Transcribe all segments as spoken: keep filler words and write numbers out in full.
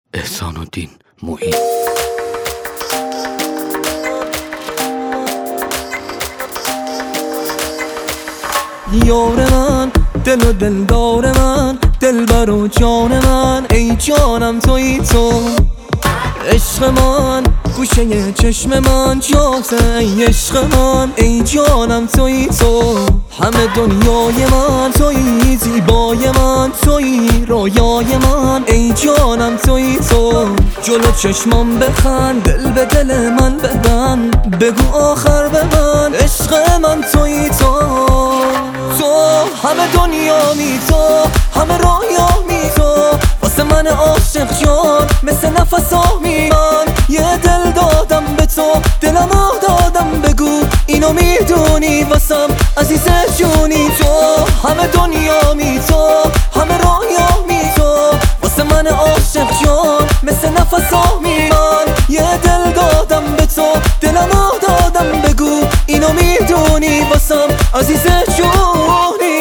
احسان الدین معین. یار من، دل و دلدار من، دلبر و جان من، ای جانم تویی تو. عشق من گوشه چشم من جاته، ای عشق من، ای جانم تویی تو. همه دنیای من تویی، زیبای من تویی، رویای من، ای جانم تویی تو. جلو چشمم بخند، دل به دل من ببند، بگو آخر ببند، عشق من تویی تو. تو همه دنیا می تو، همه رویا می تو، واسه من عاشق جان مثل نفسامی من. یه دل دادم به تو، دلمو دادم، بگو اینو میدونی واسم عزیز جونی. تو همه دنیا می تو، همه رویا می تو، واسه من عاشق جان مثل نفسامی من. یه دل دادم به تو، دلمو دادم، بگو اینو میدونی واسم عزیز جونی.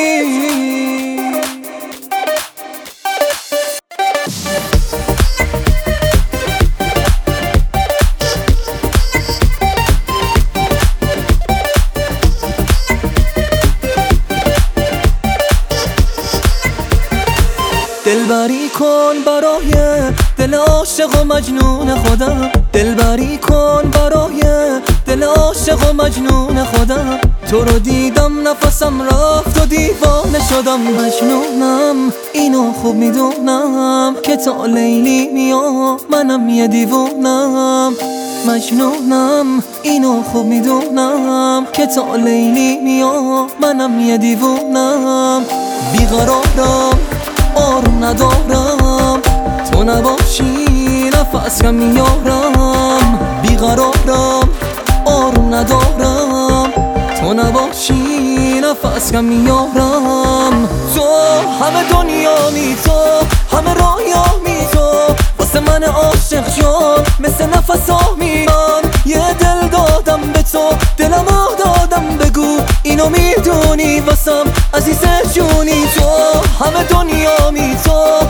دلبری کن برای دل عاشق و مجنون خودم، دلبری کن برای دل عاشق و مجنون خودم. تو رو دیدم نفسم رفت و دیوانه شدم، مجنونم اینو خوب میدونم که تا لیلی میام منم یه دیوونم. مجنونم اینو خوب میدونم که تا لیلی میام منم یه دیوونم. بیقرارم آروم ندارم، تو نباشی نفس کم میارم. بیقرارم آروم ندارم، تو نباشی نفس کم میارم. تو همه دنیا می تو، همه رویا می تو، واسه من عاشق جان مثل نفسامی من. یه دل دادم به تو، دلمو دادم، بگو اینو میدونی واسم عزیز جونی. تو همه دنیا می تو،